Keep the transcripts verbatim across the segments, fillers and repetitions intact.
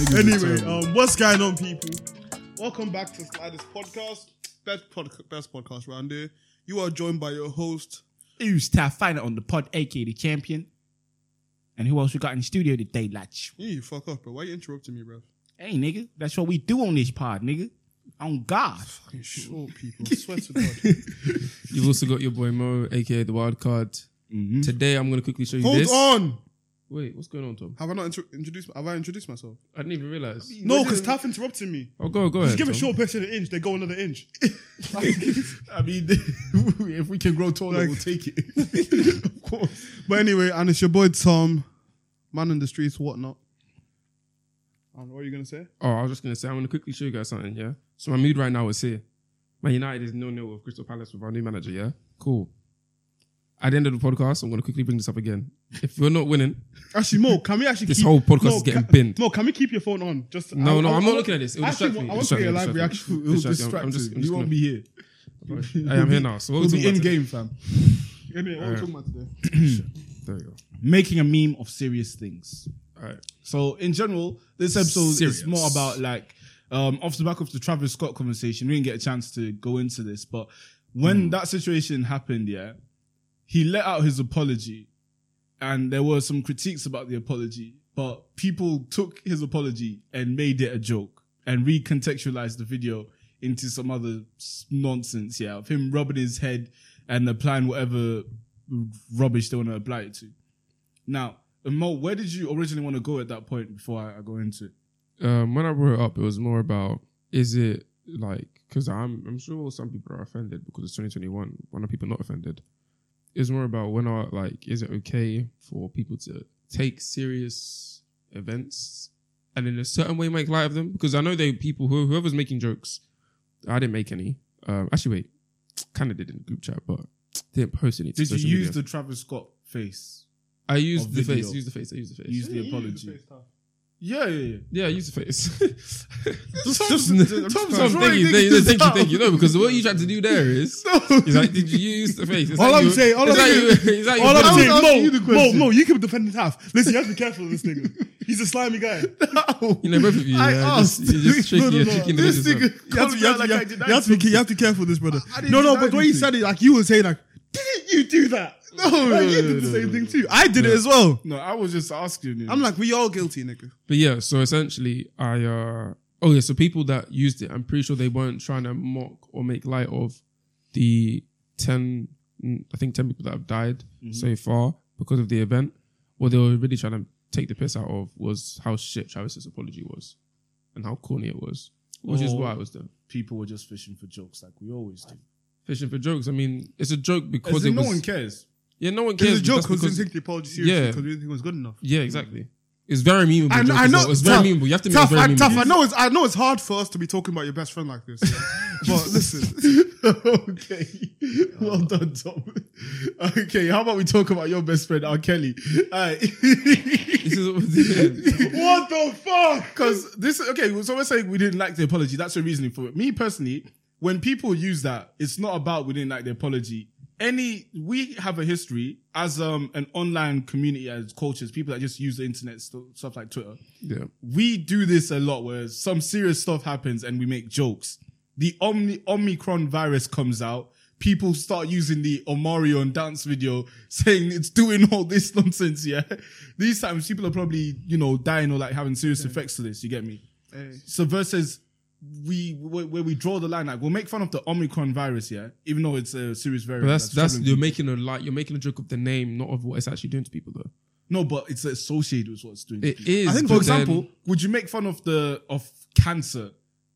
Anyway, um, what's going on, people? Welcome back to Sliders Podcast, best, pod- best podcast around here. You are joined by your host, Who's Ty Finder on the pod, aka the champion. And who else we got in the studio today, Latch? you fuck off, bro. Why you interrupting me, bro? Hey, nigga, that's what we do on this pod, nigga. On God. Fucking short people. I swear to God. You've also got your boy Mo, aka the Wild Card. Mm-hmm. Today, I'm going to quickly show you Hold this. on. Wait, what's going on, Tom? Have I not intro- introduced? Have I introduced myself? I didn't even realize. No, because Taff interrupted me. Oh, go, go Just ahead. give a Tom. short person an inch, they go another inch. I mean, if we can grow taller, Like- we'll take it. Of course. But anyway, and it's your boy Tom, man in the streets, whatnot. And what are you gonna say? Oh, I was just going to say, I'm going to quickly show you guys something, yeah? So my mood right now is here. Man United is nil nil with Crystal Palace with our new manager, yeah? Cool. At the end of the podcast, I'm going to quickly bring this up again. If we're not winning, Actually, Mo, can we actually this keep, whole podcast Mo, is getting can, binned. Mo, can we keep your phone on? Just No, I- no, I- I'm I- not looking at this. It will Actually, distract me. I want to Distract get a me, live distract me. reaction. It will Distract me. distract I'm just- you. I'm You just won't gonna- be here. I am here now. So what We'll we're be talking in about game, fam. Anyway, what are we Alright. talking about today? today? There you go. Making a meme of serious things. All right. So in general, this episode Serious. is more about like, um, off the back of the Travis Scott conversation, we didn't get a chance to go into this, but when that situation happened, yeah, he let out his apology and there were some critiques about the apology, but people took his apology and made it a joke and recontextualized the video into some other s- nonsense, yeah, of him rubbing his head and applying whatever rubbish they want to apply it to. Now, Mo, where did you originally want to go at that point before I, I go into it? Um, when I brought it up, it was more about, is it like, because I'm I'm sure some people are offended because it's twenty twenty-one. One of people not offended. It's more about when are like, is it okay for people to take serious events and in a certain way make light of them? Because I know they people who whoever's making jokes, I didn't make any. Um, actually, wait, kind of did in the group chat, but didn't post any. to Did you social use media. the Travis Scott face? I used of the video? face. Use the face. I used the face. Use the apology. Yeah, yeah, yeah. Yeah, I used the face. Just, Tom's, just, Tom's, thank you, thank you, thank you, thank you. No, because what you tried to do there is, he's like, did you use the face? It's All like I'm you- saying- all it's I'm like saying- you- it's like all you- I'm saying, asking you Mo, the Mo, question. Mo, you keep defending Taff. Listen, you have to be careful of this nigga. He's a slimy guy. You know, both of you, I yeah, asked. just, you're just tricky, No, no, you're no. tricky This individuals. nigga- You have to, you have to, Like you I have, denied you have to be, you have to be careful of this, brother. I didn't No, no, deny but when you anything. said it, like you were saying, like, didn't you do that? No, like, you did the no, same no, thing no. too. I did it as well. No, I was just asking you. I'm like, we all guilty, nigga. But yeah, so essentially, I, uh, oh yeah, so people that used it, I'm pretty sure they weren't trying to mock or make light of the ten, mm, I think ten people that have died so far because of the event. What they were really trying to take the piss out of was how shit Travis's apology was and how corny it was, which is Oh. why I was there. people were just fishing for jokes like we always do. Fishing for jokes. I mean, it's a joke because As it in, no was. one cares. Yeah, no one It cares. was a but joke that's because we because- didn't take the apology seriously Yeah. because we didn't think it was good enough. Yeah, exactly. It's very memeable. I, joke I as know well. It's very tough, memeable. You have to make tough, it very I, tough. memeable. I know it's I know it's hard for us to be talking about your best friend like this. But listen, Okay, well done, Tom. Okay, how about we talk about your best friend, R. Kelly? Alright. This is what we're doing. what the fuck? Because this, okay, so we're saying we didn't like the apology. That's the reasoning for it. Me personally, when people use that, it's not about we didn't like the apology. Any, we have a history as um an online community, as cultures, people that just use the internet, st- stuff like Twitter. Yeah. We do this a lot where some serious stuff happens and we make jokes. The Omni- Omicron virus comes out. People start using the Omarion dance video saying it's doing all this nonsense, yeah? These times people are probably, you know, dying or like having serious effects to this, you get me? Hey. So versus we, where, where we draw the line, like we'll make fun of the Omicron virus, yeah? Even though it's a serious variant. But that's that's troubling you're people. making a like you're making a joke of the name, not of what it's actually doing to people though. No, but it's associated with what it's doing. to It people. is. I think, but for example, then- would you make fun of the of cancer,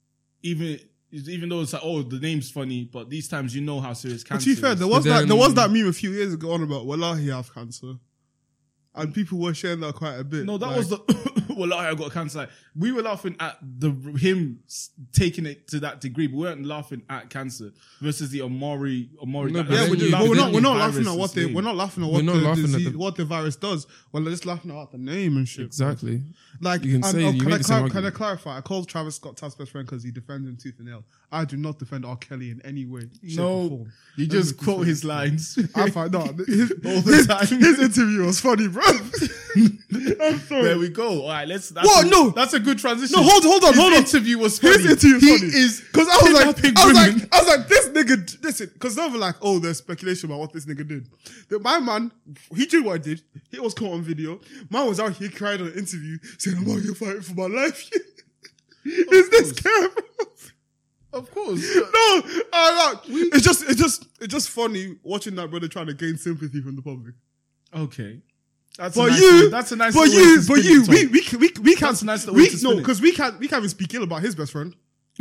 even even though it's like, oh, the name's funny, but these times you know how serious But cancer to be fair, is. there was But that then- there was that meme a few years ago on about Wallahi I have cancer, and people were sharing that quite a bit. No, that Like, was the well, I got cancer. Like, we were laughing at the him s- taking it to that degree, but we weren't laughing at cancer versus the Omari Omari. No, that- but yeah, then we're, you- but we're then not we're you not virus laughing at what is they name. we're not laughing at We're what not the laughing at disease, the- what the virus does. Well, we're just laughing at the name and shit. Exactly. Like, You can and, say- oh, you can, made I the same clar- can I argument. clarify? I called Travis Scott Taz's best friend because he defends him tooth and nail. I do not defend R. Kelly in any way. shape, or No, form. you just quote his lines. I find no, his, All the his, time. his interview was funny, bro. I'm sorry. There we go. All right, let's. That's What? A, No. that's a good transition. No, hold on, hold on, His hold on. interview was funny. His interview was he funny. is Because I was like, kidnapping I was women. like, I was like, this nigga, listen, because they were like, oh, there's speculation about what this nigga did. The, my man, he did what I did. He was caught on video. Man was out here crying on an interview, saying, I'm out here fighting for my life. Is this camera? Of course. No, I like, it's just, it's just, it's just funny watching that brother trying to gain sympathy from the public. Okay. That's But a nice you, way, that's a nice but way you, to but spin you, it, we, Tom. we, we, we, we can't, That's a nice way we, to spin no, it. because we can't, we can't even speak ill about his best friend.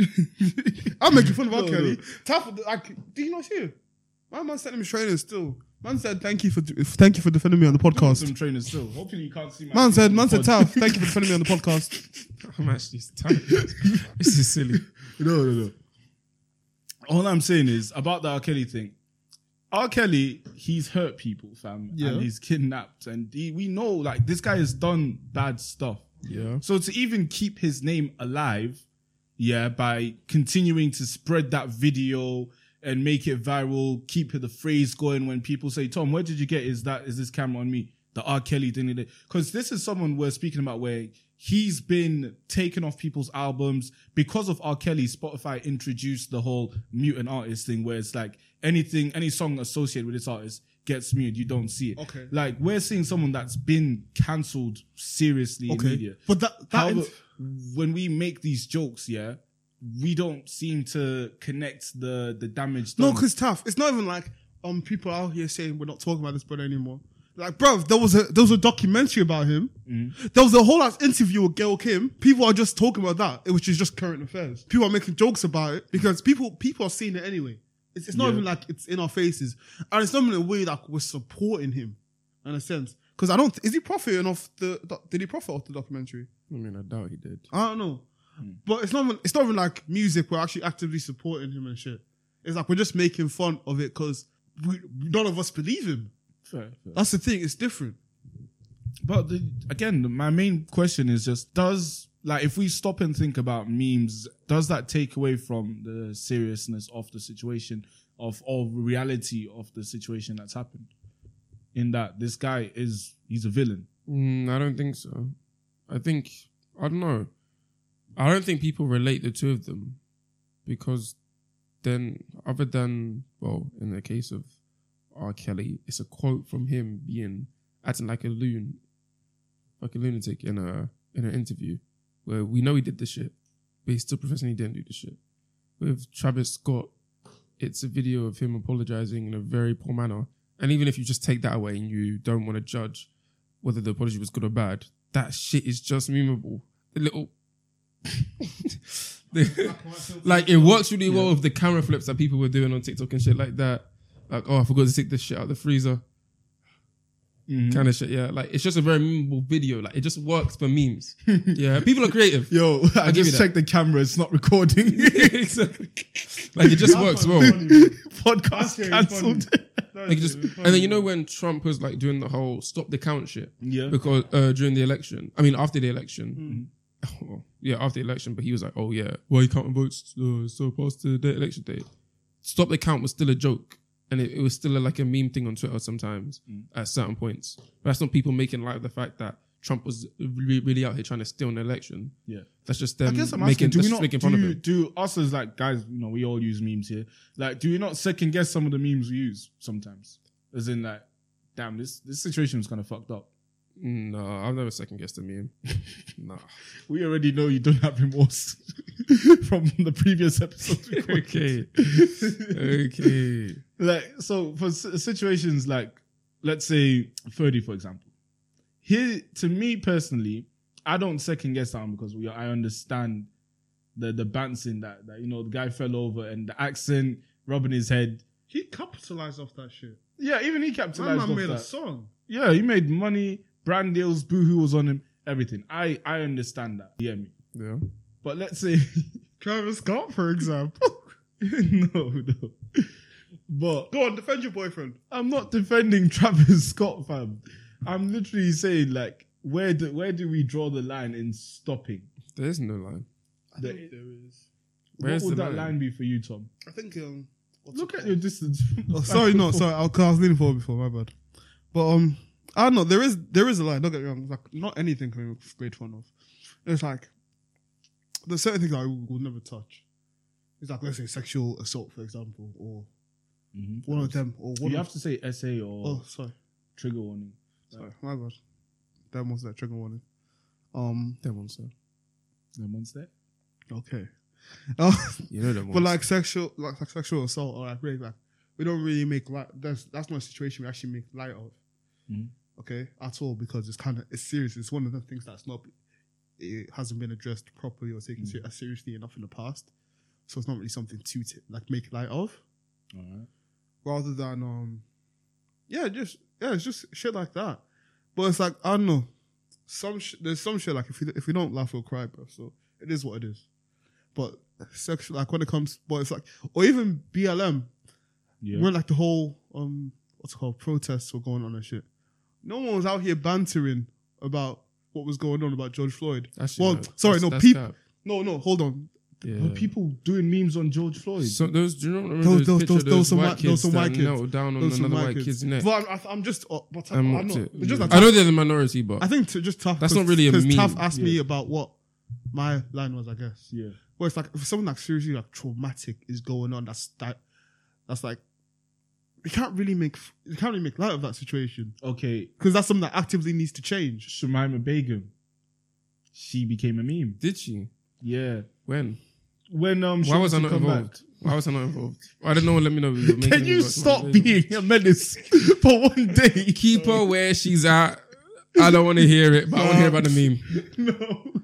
I'm making fun of R. No, Kelly. no. Taff, like, do you not hear? My man sent him trainers still. Man said, thank you for, thank you for defending me on the podcast. Some trainers still. Hopefully you can't see my Man face said, on man the said, pod. Taff, thank you for defending me on the podcast. I'm actually tired. This is silly. No, no, no. All I'm saying is about the R. Kelly thing. R. Kelly, he's hurt people, fam, Yeah. and he's kidnapped, and he, we know like this guy has done bad stuff. Yeah. So to even keep his name alive, yeah, by continuing to spread that video and make it viral, keep the phrase going when people say, Tom, where did you get is that is this camera on me? The R. Kelly thing. Because this is someone we're speaking about where he's been taken off people's albums because of R. Kelly. Spotify introduced the whole mute an artist thing where it's like anything, any song associated with this artist gets muted. You don't see it. Okay. Like we're seeing someone that's been cancelled seriously in media. But that, that, However, ins- when we make these jokes, yeah, we don't seem to connect the the damage done. no, because Taff, it's not even like, um, people out here saying we're not talking about this brother anymore. Like, bruv, there was a there was a documentary about him. Mm-hmm. There was a whole ass interview with Gail Kim. People are just talking about that, which is just current affairs. People are making jokes about it because people people are seeing it anyway. It's, it's not Yeah. even like it's in our faces, and it's not even a way that we're supporting him, in a sense. Because I don't, is he profiting off the? Did he profit off the documentary? I mean, I doubt he did. I don't know, but it's not even, it's not even like music. We're actually actively supporting him and shit. It's like we're just making fun of it because we, none of us believe him. Fair, fair. That's the thing. It's different. But the, again, the- my main question is just, does, like, if we stop and think about memes, does that take away from the seriousness of the situation, of, of reality of the situation that's happened? In that this guy is, he's a villain. Mm, I don't think so. I think, I don't know. I don't think people relate the two of them because then, other than, well, in the case of R. Kelly, it's a quote from him being acting like a loon, like a lunatic in a in an interview where we know he did the shit, but he still professing he didn't do the shit. With Travis Scott, it's a video of him apologizing in a very poor manner. And even if you just take that away and you don't want to judge whether the apology was good or bad, that shit is just memeable. The little the- like it works really well with the camera flips that people were doing on TikTok and shit like that. Like, oh, I forgot to take this shit out of the freezer. Kind of shit, yeah. Like, it's just a very memeable video. Like, it just works for memes. Yeah, people are creative. Yo, I give you just that. checked the camera, it's not recording. Exactly. Like, it just works well. Podcast very cancelled. Like, it just, and then you know when Trump was like doing the whole stop the count shit? Yeah. Because uh, during the election, I mean, after the election, well, yeah, after the election, but he was like, oh yeah, well, you can't vote uh, so past the day, election day. Stop the count was still a joke. And it, it was still a, like a meme thing on Twitter sometimes at certain points. But that's not people making light of the fact that Trump was really, really out here trying to steal an election. Yeah. That's just I them guess I'm making, asking, do that's we just not, making do, fun of you, him. do us as like guys, you know, we all use memes here. Like, do we not second guess some of the memes we use sometimes? As in like, damn, this, this situation was kind of fucked up. No, I've never second guessed a meme. Nah. We already know you don't have remorse from the previous episodes. we recorded. Okay. Okay. Like, so for s- situations like, let's say Ferdy, for example. Here, to me personally, I don't second guess that because we, I understand the the bouncing that, that, you know, the guy fell over and the accent rubbing his head. He capitalized off that shit. Yeah, even he My capitalized man off made that. a song. Yeah, he made money, brand deals, Boohoo was on him, everything. I, I understand that. You hear me? Yeah. But let's say, Travis Scott, for example. no, no. But Go on, defend your boyfriend. I'm not defending Travis Scott, fam. I'm literally saying, like, where do, where do we draw the line in stopping? There is no line. I The- think there is. Where's what would the that line? line be for you, Tom? I think um. what's Look it at called? your distance. Oh, sorry, no, sorry. I, I was leaning forward before. My bad. But um, I don't know. There is there is a line. Don't get me wrong. Like not anything can be made fun of. It's like there's certain things I will never touch. It's like let's say sexual assault, for example, or Mm-hmm. one of them, or one You of have to say S A or oh sorry, trigger warning. sorry, my bad. That was that trigger warning. Um, Them ones, sir. The monster. okay. Uh, You know them ones. but like sexual, like, like sexual assault, or like rape, like we don't really make light. That's that's not a situation we actually make light of. Mhm. Okay, at all, because it's kind of it's serious. It's one of the things that's not it hasn't been addressed properly or taken ser- as seriously enough in the past. So it's not really something to t- like make light of, All right. rather than um, yeah, just yeah, it's just shit like that. But it's like I don't know, some sh- there's some shit like if we if we don't laugh we'll cry, bro. So it is what it is. But sexual, like when it comes, but it's like, or even B L M, Yeah. when like the whole um, what's it called, protests were going on and shit. No one was out here bantering about what was going on about George Floyd. That's well, you know, sorry, that's- no, that's people. cap. No, no, hold on. Yeah. Were people doing memes on George Floyd? So those, do you not remember Those- those, those- pictures those- of those those some white white- kids those some that white kids. knelt down on Those some another white white kid's neck? But I'm, I'm just, uh, but I, Um, I know. to- It's just like I know they're the minority, but I think to just tough. That's not really a because meme. Tough asked me Yeah. about what my line was, I guess. Yeah. Where it's like if something like seriously like traumatic is going on, that's that, that's like you can't really make you can't really make light of that situation Okay. because that's something that actively needs to change. Shemima Begum. She became a meme. did she? Yeah. When? When um. she Why was I wanted not to come involved? back. Why was I not involved? Why didn't no one let me know? we were making Can you it about stop Shemima Begum? being a menace for one day? Keep her where she's at. I don't want to hear it, but I want to hear about the meme. No.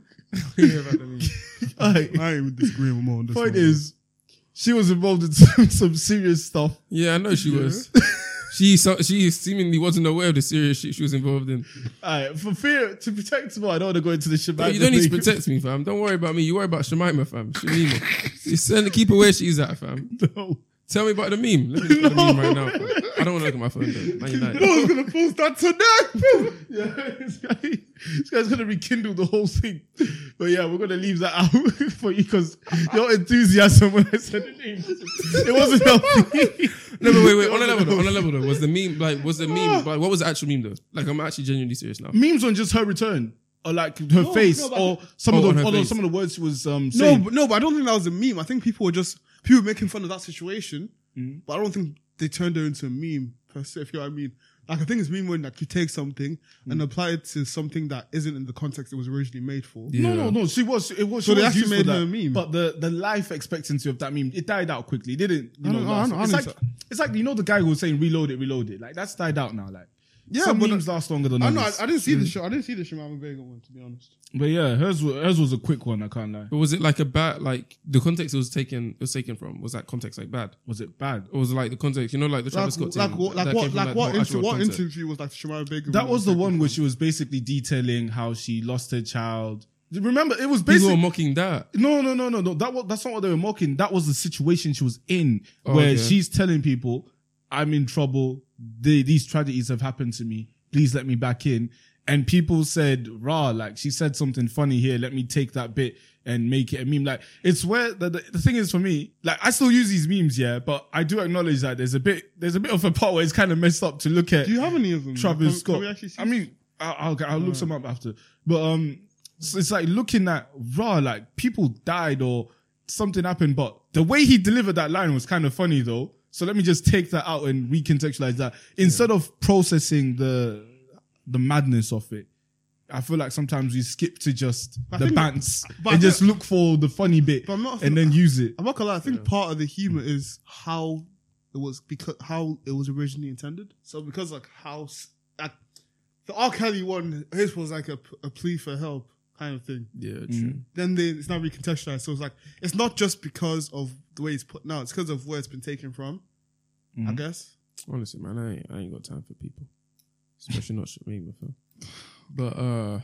I wanna hear about the meme. Alright. I ain't even disagreeing with more on this. Point one. is, she was involved in some, some serious stuff. Yeah, I know she was. She so, she seemingly wasn't aware of the serious shit she was involved in. Alright, for fear to protect her, I don't want to go into the Shemima. Bro, you don't need to Begum. protect me, fam. Don't worry about me. You worry about Shemima, fam. Shemima. You send keep her where she's at, fam. No. Tell me about the meme. Let me look at the meme right now. Fam. I don't want to look at my phone though. Man United. I was gonna post that today. Yeah, this, guy, this guy's gonna rekindle the whole thing. But yeah, we're gonna leave that out for you because your enthusiasm when I said the name, it wasn't healthy. No, but wait, wait. On a level though, on a level though, was the meme like was the meme like what was the actual meme though? Like I'm actually genuinely serious now. Memes on just her return, or like her No, face, no, but- or some Oh, on of her the or face. some of the words she was um No, saying. but, no, but I don't think that was a meme. I think people were just people were making fun of that situation, Mhm. but I don't think they turned it into a meme per se. If you know what I mean. Like I think it's meme when like you take something and apply it to something that isn't in the context it was originally made for. Yeah. No, no, no. She was. It was. So she they was actually used for made that, her a meme. But the, the life expectancy of that meme, it died out quickly. It didn't. You I know, don't know, I last. don't- I It's don't like it's like you know the guy who was saying reload it, reload it. Like that's died out now. Like Yeah, some but memes last longer than I know. I, others. I didn't see the show. I didn't see the Shemima Begum one to be honest. But yeah, hers was, hers was a quick one. I can't lie. But was it like a bad like the context it was taken it was taken from? Was that context like bad? Was it bad? Or was it like the context, you know, like the Travis Like, Scott like, thing, what, like that what, came from, like what, the inter- actual what content? interview was like Shemima Begum? That was the taken one from? where she was basically detailing how she lost her child. Remember, it was People basically were mocking that. no, no, no, no, no. That was that's not what they were mocking. That was the situation she was in, Oh, where okay. she's telling people, "I'm in trouble. They, these tragedies have happened to me. Please let me back in." And people said, "Rah, like she said something funny here. Let me take that bit and make it a meme." Like it's where the, the, the thing is for me. Like I still use these memes, yeah, but I do acknowledge that there's a bit there's a bit of a part where it's kind of messed up to look at. Do you have any of them? Travis Can- Scott. Can we actually see? I mean, I'll, I'll, I'll look some up after. But um, so it's like looking at raw, like people died or something happened, but the way he delivered that line was kind of funny though. So let me just take that out and recontextualize that instead of processing the the madness of it. I feel like sometimes we skip to just I the think- bants but I and think- just look for the funny bit But I'm not- and then use it. I'm not gonna lie. I think part of the humor is how it was because how it was originally intended. So because like how s- like the R. Kelly one, his was like a, a plea for help kind of thing. Yeah, true. Mm. Then they, it's not recontextualized. So it's like it's not just because of the way it's put now. It's because of where it's been taken from. I Mhm. guess. Honestly, man, I ain't, I ain't got time for people. Especially not Shamima, fam. But uh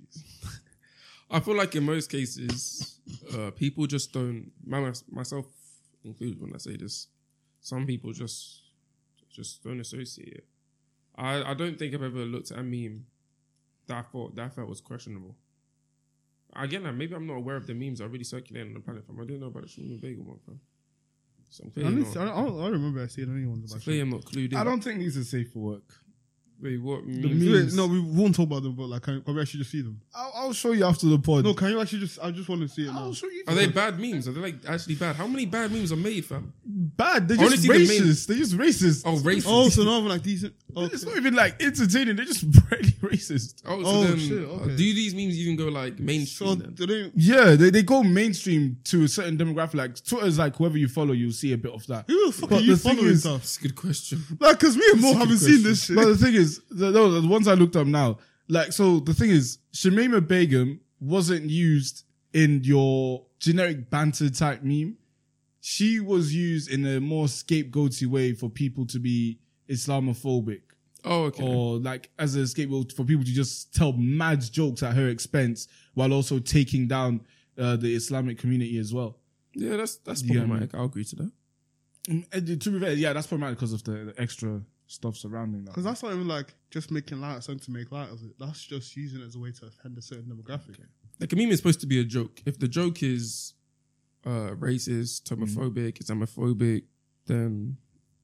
I feel like in most cases, uh people just don't my, myself included when I say this, some people just just don't associate it. I, I don't think I've ever looked at a meme that I thought that I felt was questionable. Again, like, maybe I'm not aware of the memes that are really circulating on the planet, fam. I didn't know about the Shamima Begum one, fam. So I'm I clearly don't, not, I don't, I don't remember seeing any ones so about clearly it. I'm not clued in. I don't think these are safe for work. Wait, what? The memes? memes. Wait, no, we won't talk about them, but like, can, can we actually just see them? I'll, I'll show you after the pod. No, can you actually just? I just want to see it now. I'll show you. Are they bad memes? Are they like actually bad? How many bad memes are made, fam? bad? They're I only just see the main- racist. They're just racist. Oh, racist. Oh, so not even like decent. Okay. It's not even like entertaining. They're just really racist. Oh, so Oh, then, shit, uh, okay. do these memes even go like mainstream So then? do they? Yeah, they, they go mainstream to a certain demographic. Like Twitter's like whoever you follow, you'll see a bit of that. Who the fuck But are you the thing following is- stuff? That's a good question. Like, cause me and Mo That's a haven't good seen question. this shit. But the thing is, the, no, the ones I looked up now, like, so the thing is, Shamima Begum wasn't used in your generic banter type meme. She was used in a more scapegoaty way for people to be Islamophobic. Oh, okay. Or like as a scapegoat for people to just tell mad jokes at her expense while also taking down uh, the Islamic community as well. Yeah, that's that's Yeah, problematic. I'll agree to that. Mm, and to be fair, yeah, that's problematic because of the, the extra stuff surrounding that. Because that's not even like just making light of something to make light of it. That's just using it as a way to offend a certain demographic. Like a meme is supposed to be a joke. If the joke is uh, racist, homophobic, Islamophobic, then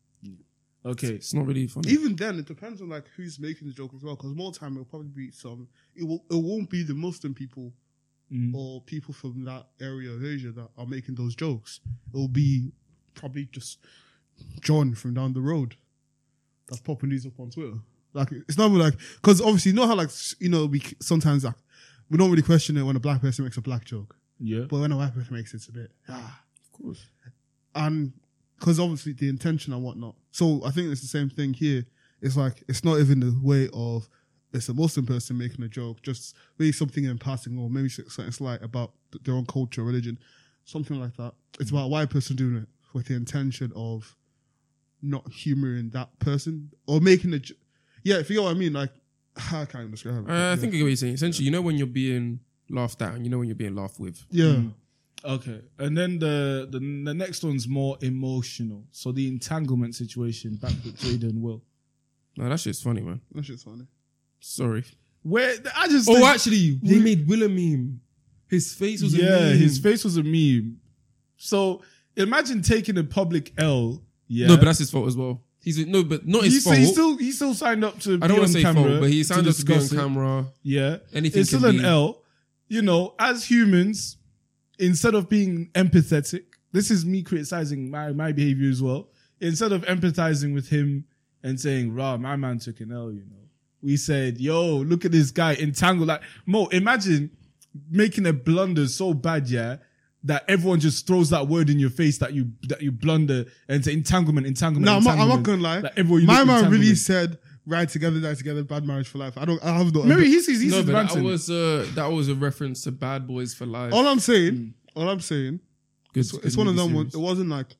Okay, it's not really funny. Even then, it depends on like who's making the joke as well. Because more time it'll probably be some. It will. It won't be the Muslim people Mm. or people from that area of Asia that are making those jokes. It'll be probably just John from down the road that's popping these up on Twitter. Like it's not even like because obviously you know how like you know we sometimes like we don't really question it when a black person makes a black joke, yeah, but when a white person makes it, it's a bit ah. Of course. And because obviously the intention and whatnot. So I think it's the same thing here. It's like it's not even the way of it's a Muslim person making a joke, just maybe something in passing or maybe something slight about th- their own culture, religion, something like that. It's about a white person doing it with the intention of not humoring that person or making a. Jo- yeah, if you get what I mean, like I can't even describe it. Uh, I think I get what you're saying. Essentially, you know when you're being laughed at and you know when you're being laughed with. yeah. Mm. Okay, and then the, the the next one's more emotional. So the entanglement situation back with Jada and Will. No, that shit's funny, man. That shit's funny. Sorry. Where I just Oh, think- actually, they made Will a meme. His face was a yeah, meme. his face was a meme. So imagine taking a public L. Yeah, No, but that's his fault as well. He's no, but not his he, fault. he still he still signed up to. I be don't want on to say camera fault, but he to signed up to be on discuss it. camera. Yeah, Anything it's can still an be. L. You know, as humans, instead of being empathetic, this is me criticizing my my behavior as well. Instead of empathizing with him and saying, "Rah, my man took an L," you know, we said, "Yo, look at this guy entangled." Like Mo, imagine making a blunder so bad, yeah, that everyone just throws that word in your face that you that you blunder and say entanglement, entanglement. No, I'm not, I'm not entanglement. gonna lie. Like, everyone, you My look man really entanglement. said, "Ride together, die together, bad marriage for life." I don't. I have no. Maybe he's he's, he's No, but that ranting. was uh, that was a reference to Bad Boys for Life. All I'm saying, all I'm saying, Good- it's, good it's one of movie them ones. series. It wasn't like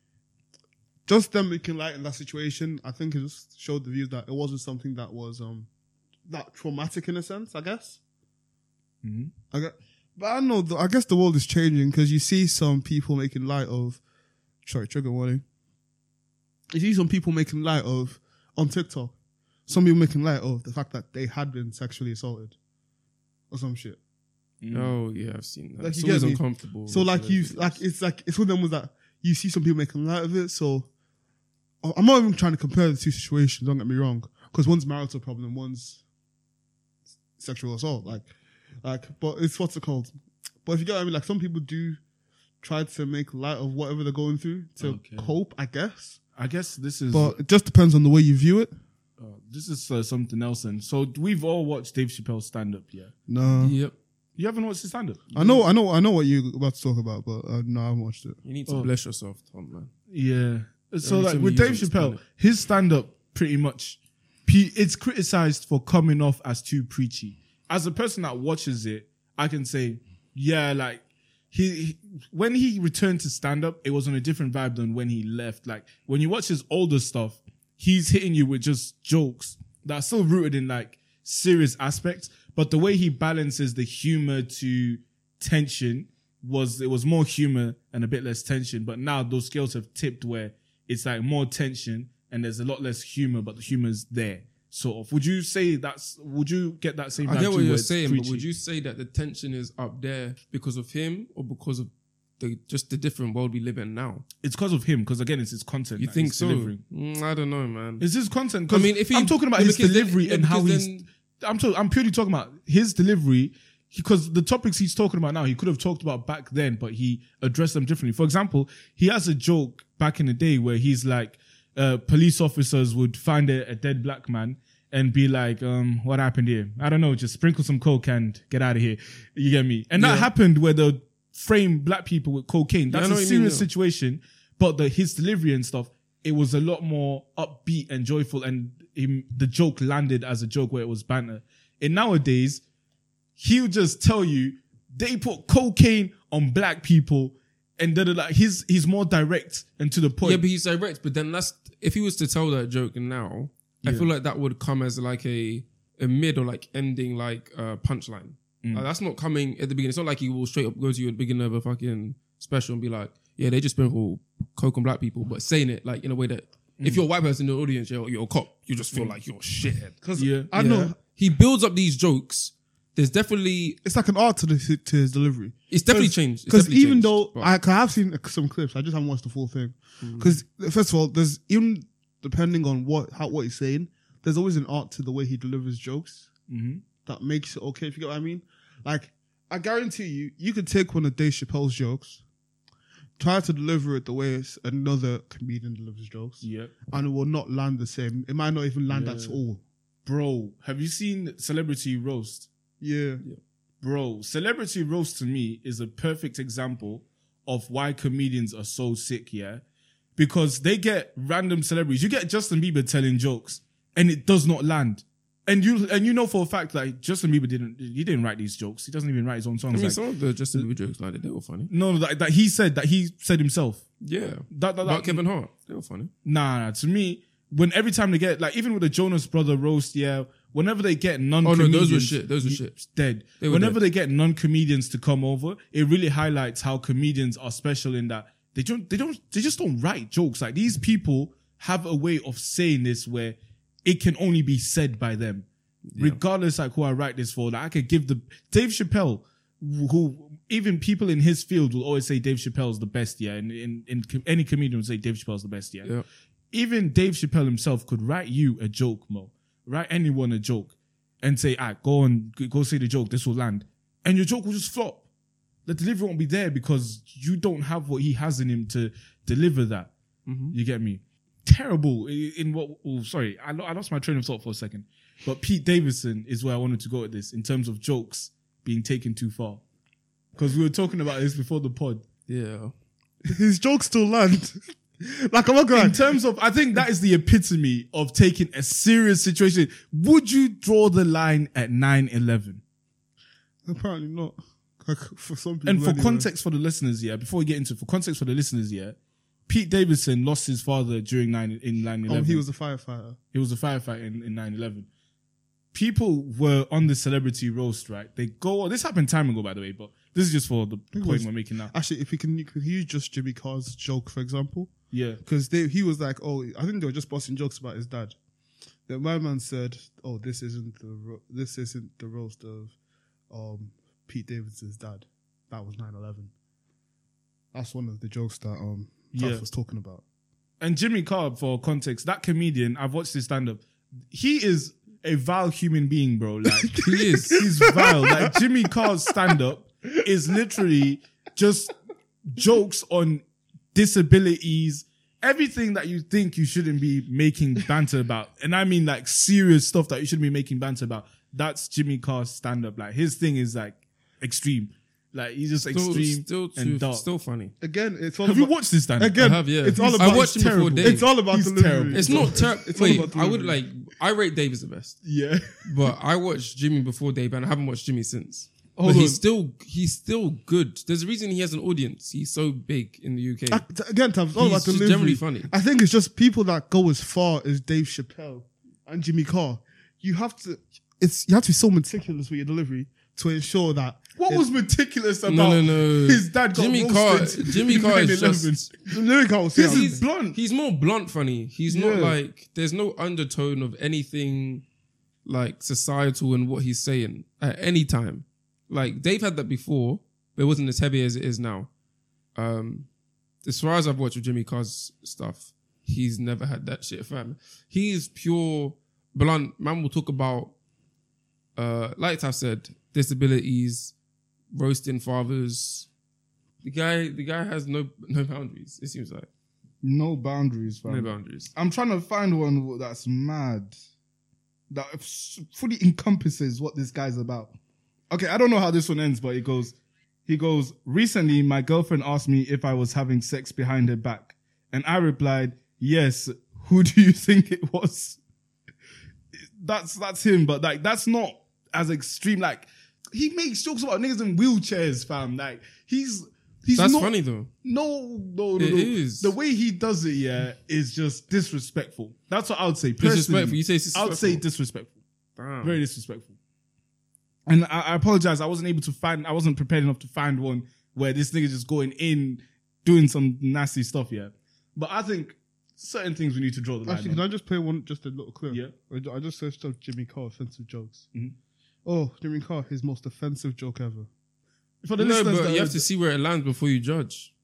just them making light in that situation. I think it just showed the view that it wasn't something that was um that traumatic in a sense. I guess. Mhm. I get, but I don't know. the- I guess the world is changing because you see some people making light of. Sorry, trigger warning. You see some people making light of on TikTok. Some people making light of the fact that they had been sexually assaulted, or some shit. Oh yeah, I've seen that. Like, It's you always get me? uncomfortable. So like you, It's- like it's like it's one of them was that you see some people making light of it. So I'm not even trying to compare the two situations. Don't get me wrong, because one's marital problem, one's sexual assault. Like, like, but it's what's it called? But if you get what I mean, like some people do try to make light of whatever they're going through to Okay. cope, I guess. I guess this is But it just depends on the way you view it. uh, this is uh, something else. Then, so we've all watched Dave Chappelle's stand up. Yeah, No, Yep. you haven't watched his stand up. I know, I know, I know what you're about to talk about, but uh, no, I haven't watched it. You need to Oh. bless yourself, Tom, man. Yeah. So Every like time with you Dave use it, Chappelle, explain his stand up pretty much pe- it's criticized for coming off as too preachy. As a person that watches it, I can say, yeah, like he, he when he returned to stand up, it was on a different vibe than when he left. Like when you watch his older stuff, he's hitting you with just jokes that are still rooted in like serious aspects, but the way he balances the humor to tension was it was more humor and a bit less tension. But now those scales have tipped where it's like more tension and there's a lot less humor, but the humor's there. Sort of. Would you say that's? Would you get that same? I vibe get what too, you're where it's saying, but preachy? would you say that the tension is up there because of him or because of the just the different world we live in now. It's because of him. Because again, it's his content. You that think he's so? delivering. Mm, I don't know, man. It's his content. I 'Cause mean, if he, I'm talking about yeah, his because then- delivery yeah, and how because he's. then- I'm talking, I'm purely talking about his delivery because the topics he's talking about now, he could have talked about back then, but he addressed them differently. For example, he has a joke back in the day where he's like, uh, police officers would find a, a dead black man and be like, um, what happened here? I don't know, just sprinkle some coke and get out of here. You get me? And that Yeah. happened where they frame black people with cocaine. Yeah, I That's know a what you serious mean, yeah. situation, but the his delivery and stuff, it was a lot more upbeat and joyful, and him, the joke landed as a joke where it was banter. And nowadays, he'll just tell you they put cocaine on black people, and da da da. He's he's more direct and to the point. Yeah, but he's direct. But then that's if he was to tell that joke now, I Yeah. feel like that would come as like a a mid or like ending like uh, punchline. Mm. Like, that's not coming at the beginning. It's not like he will straight up go to you at the beginning of a fucking special and be like, "Yeah, they just sprinkle coke on black people," but saying it like in a way that Mm. if you're a white person in the audience, you're, you're a cop, you just feel like you're a shithead. Because Yeah. I Yeah. know He builds up these jokes. There's definitely it's like an art to, the, to his delivery. it's definitely changed. It's Because definitely even changed, though but- I, 'cause I have seen some clips, I just haven't watched the full thing. Mm. Because first of all, there's even depending on what how what he's saying, there's always an art to the way he delivers jokes Mhm. that makes it okay. If you get what I mean, like I guarantee you, you could take one of Dave Chappelle's jokes, try to deliver it the way it's another comedian delivers jokes, Yeah. and it will not land the same. It might not even land at Yeah. all. Bro, have you seen Celebrity Roast? Yeah. Bro, Celebrity Roast to me is a perfect example of why comedians are so sick, yeah? Because they get random celebrities. You get Justin Bieber telling jokes and it does not land. And you and you know for a fact that Justin Bieber didn't he didn't write these jokes. He doesn't even write his own songs. I mean, like, some of the Justin Bieber jokes like that, they were funny. no, that, that he said that he said himself. Yeah. That, that, About that, Kevin Hart, they were funny. Nah, nah, to me, when every time they get like even with the Jonas Brother roast, yeah, whenever they get non Oh no, comedians, those were shit. Those were shit. dead. They were Whenever dead. they get non comedians to come over, it really highlights how comedians are special in that they don't they don't they just don't write jokes. Like these people have a way of saying this where it can only be said by them. Regardless like who I write this for, like I could give the Dave Chappelle, who even people in his field will always say Dave Chappelle's the best, yeah. And in, in, in any comedian will say Dave Chappelle's the best, yeah. Yeah. Even Dave Chappelle himself could write you a joke, Mo. Write anyone a joke and say, ah, go on, go say the joke, this will land. And your joke will just flop. The delivery won't be there because you don't have what he has in him to deliver that. You get me? Terrible in, in what, oh, sorry, I, lo- I lost my train of thought for a second. But Pete Davidson is where I wanted to go with this in terms of jokes being taken too far. Because we were talking about this before the pod. Yeah. His jokes still land. Like I'm not gonna. In terms of, I think that is the epitome of taking a serious situation. Would you draw the line at nine eleven? Apparently not. Like, for some people. And for anyway. context for the listeners, yeah, before we get into it, for context for the listeners, yeah, Pete Davidson lost his father during nine in nine eleven. Oh, he was a firefighter. He was a firefighter in, in nine eleven. People were on the celebrity roast, right? They go, this happened time ago, by the way, but this is just for the point was- we're making now. Actually, if we can, you could use just Jimmy Carr's joke, for example. Yeah. Because he was like, oh, I think they were just busting jokes about his dad. Then my man said, oh, this isn't the ro- this isn't the roast of um, Pete Davidson's dad. That was nine eleven. That's one of the jokes that um Tuff Yeah. was talking about. And Jimmy Carr, for context, that comedian, I've watched his stand up. He is a vile human being, bro. Like, He is. he's vile. Like, Jimmy Carr's stand up is literally just jokes on disabilities, everything that you think you shouldn't be making banter about. And I mean, like, serious stuff that you shouldn't be making banter about. That's Jimmy Carr's stand up. Like, his thing is like extreme. Like, he's just Still, extreme still, too, and dark. still funny. Again, it's all Have about, you watched this stand up? Again, I have, yeah. it's all I about. watched him before terrible. Dave. It's all about He's delivery. terrible. It's not terrible. It's all Wait, about I would delivery. like. I rate Dave as the best, Yeah. but I watched Jimmy before Dave, and I haven't watched Jimmy since. Hold but on. he's still he's still good. There's a reason he has an audience. He's so big in the U K. I- t- Again, Tuff, it's all He's about just delivery. generally funny. I think it's just people that go as far as Dave Chappelle and Jimmy Carr. You have to. It's you have to be so meticulous with your delivery to ensure that. What it- was meticulous about No, no, no. his dad got Jimmy Carr. roasted Jimmy in Carr is nine eleven? just. Jimmy Carr was This yeah. is blunt. He's more blunt funny. He's not Yeah. like there's no undertone of anything like societal in what he's saying at any time. Like Dave had that before, but it wasn't as heavy as it is now. Um, as far as I've watched with Jimmy Carr's stuff, he's never had that shit, fam. He's pure blunt. Man will talk about, uh, like I've said, disabilities, roasting fathers. The guy, the guy has no no boundaries. It seems like No boundaries, fam. no boundaries. I'm trying to find one that's mad, that f- fully encompasses what this guy's about. Okay, I don't know how this one ends, but it goes, he goes, recently my girlfriend asked me if I was having sex behind her back. And I replied, yes, who do you think it was? That's, that's him, but like, that's not as extreme. Like, he makes jokes about niggas in wheelchairs, fam. Like, he's, he's That's not, funny though. No, no, no, It no. is. The way he does it, yeah, is just disrespectful. That's what I would say. Personally, Disrespectful. You say it's I would say disrespectful. disrespectful. Damn. Very disrespectful. And I, I apologize. I wasn't able to find, I wasn't prepared enough to find one where this nigga just going in, doing some nasty stuff, yeah. But I think certain things we need to draw the line Actually, on. can I just play one, just a little clip? Yeah. I ju- I just searched up Jimmy Carr offensive jokes. Mhm. Oh, Jimmy Carr, his most offensive joke ever. For the No, listeners but that you have are- to see where it lands before you judge.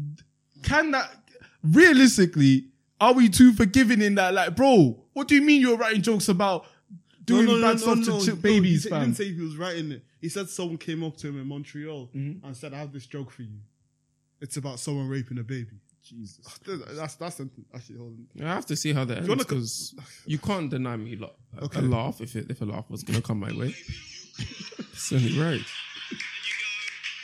can that, realistically, are we too forgiving in that? Like, bro, what do you mean you're writing jokes about doing bad stuff to ch- babies, he, fam? He didn't say he was writing it. He said someone came up to him in Montreal Mhm. and said, I have this joke for you. It's about someone raping a baby. Jesus. That's, that's something. Actually, hold on. I have to see how that ends wanna co- because you can't deny me lo- a, Okay. a laugh if it, if a laugh was gonna come my way. It's only right. And you go,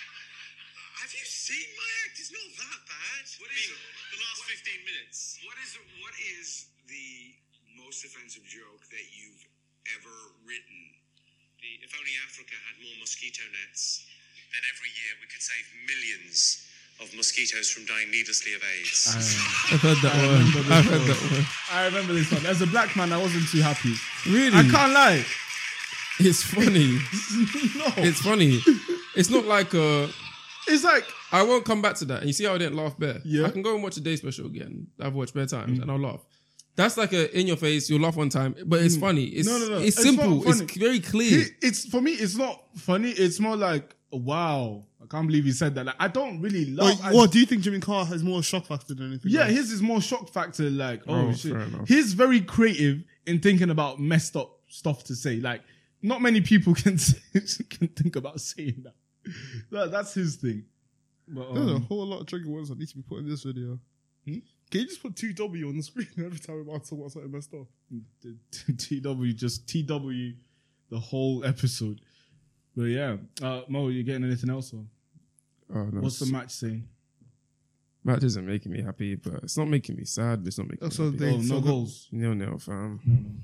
have you seen my act? It's not that bad. What is the last fifteen minutes? What is what is the most offensive joke that you've ever written? The, if only Africa had more mosquito nets, then every year we could save millions of mosquitoes from dying needlessly of AIDS. I've heard that one. I've heard that one. I remember this one. As a black man, I wasn't too happy. Really? I can't lie. It's funny. No. It's funny. It's not like uh It's like, I won't come back to that. And you see how I didn't laugh bare? Yeah. I can go and watch a day special again. I've watched bare times and I'll laugh. That's like a in your face, you'll laugh one time, but it's funny. It's No, no, no. it's It's simple. not It's funny. very clear. He- it's for me. It's not funny. It's more like, wow, I can't believe he said that. Like, I don't really love. Wait, I- what, do you think Jimmy Carr has more shock factor than anything yeah, else? his is more shock factor. Like, oh, Oh, shit. fair enough. He's very creative in thinking about messed up stuff to say. Like, not many people can can think about saying that. that that's his thing. But, There's a um, whole lot of trigger words that need to be put in this video. Hmm? Can you just put two W on the screen every time I'm about to talk about something messed up? the- the T W just T W the whole episode. But yeah, uh, Mo, you getting anything else? Or Oh, no, what's the it's- match saying? match isn't making me happy, but it's not making me sad, but it's not making That's me what happy. they- Oh, so no the- goals. Nil nil, fam.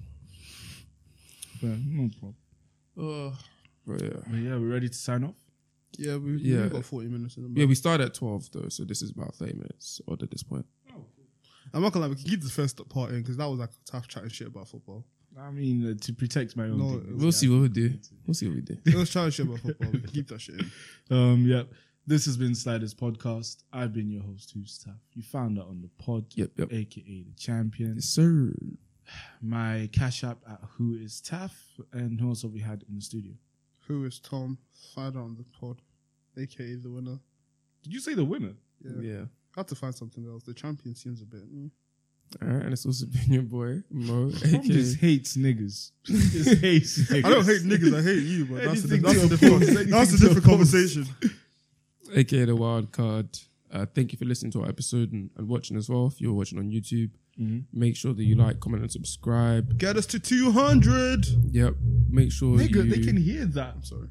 Fair, no problem. Oh, but yeah. But yeah, we're ready to sign off. Yeah, we, Yeah. we've got forty minutes in the Yeah, we start at twelve though, so this is about thirty minutes odd at this point. I'm not gonna lie, we can keep the first part in because that was like tough chatting shit about football. I mean, uh, to protect my own. No, dignity. We'll see what we do. We'll see what we do. It was chatting shit about football. We can keep that shit in. Um, yeah. This has been Sliders Podcast. I've been your host, Who's Taff. You found that on the pod, Yep, yep. aka the champion. Yes, sir. My cash app at Who is Taff, and who else have we had in the studio? Who is Tom? Find out on the pod, aka the winner. Did you say the winner? Yeah. Yeah. I have to find something else. The champion seems a bit. mm. All right, and it's also been your boy Mo, Tom aka just hates niggas. He just hates niggas. I don't hate niggas. I hate you, but that's a, Anything that's a to different. oppose, anything That's a to different oppose. conversation. aka the Wild Card. Uh, thank you for listening to our episode and, and watching as well. If you're watching on YouTube, Mhm. make sure that you like, comment, and subscribe. Get us to two hundred. Yep. Make sure Nigga, you. they can hear that. I'm sorry.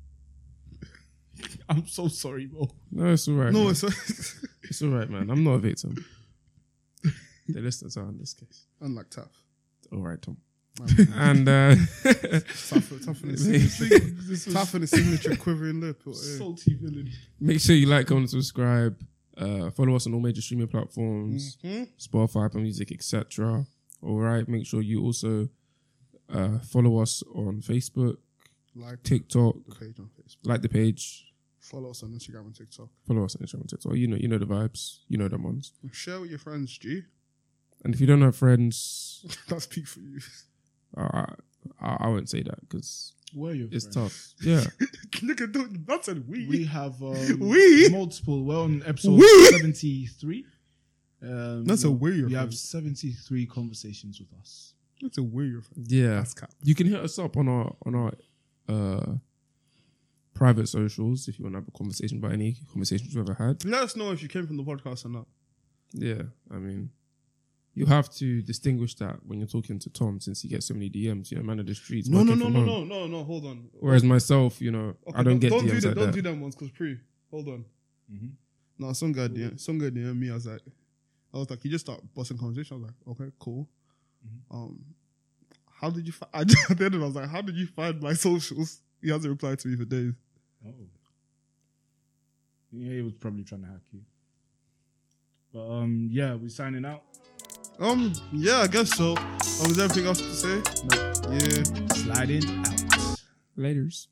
I'm so sorry, bro. No, it's all right. No, man. it's It's all right, man. I'm not a victim. The listeners are in this case. unlike tough. All right, Tom. Man, And uh, tough, tough in his signature, tough in his signature quivering lip. Or, yeah. Salty villain. make sure you like, comment, subscribe. Uh, follow us on all major streaming platforms, Mhm. Spotify, Apple Music, et cetera. All right. Make sure you also uh, follow us on Facebook, Like TikTok, the page on Facebook. like the page. Follow us on Instagram and TikTok. Follow us on Instagram and TikTok. You know, you know the vibes. You know them ones. Share with your friends, G. And if you don't have friends, That's peak for you. uh, I, I won't say that because Where you? it's tough. Yeah. Nigga, don't, that's a we. We have um, We? multiple. We're on episode We? seventy-three. Um, That's a we- weird We friend. have seventy-three conversations with us. That's a weird. Yeah. That's cap. You can hit us up on our on our uh, private socials if you want to have a conversation about any conversations we've ever had. Let us know if you came from the podcast or not. Yeah, I mean, you have to distinguish that when you're talking to Tom, since he gets so many D Ms. You know, man of the streets. No, no, working no, from no, home. no, no, no. Hold on. Whereas myself, you know, Okay, I don't get don't D Ms do that. like Don't that. do them ones because pre. Hold on. Mm-hmm. No, some guy D M, some guy D M me. I was like, I was like, you just start busting conversation. I was like, okay, cool. Mm-hmm. Um, how did you? Fi- I just at the end, I was like, how did you find my socials? He hasn't replied to me for days. Oh. Yeah, he was probably trying to hack you. But um, yeah, we're signing out. Um, yeah, I guess so. Um, is there anything else to say? No. Yeah. Sliding out. Laters.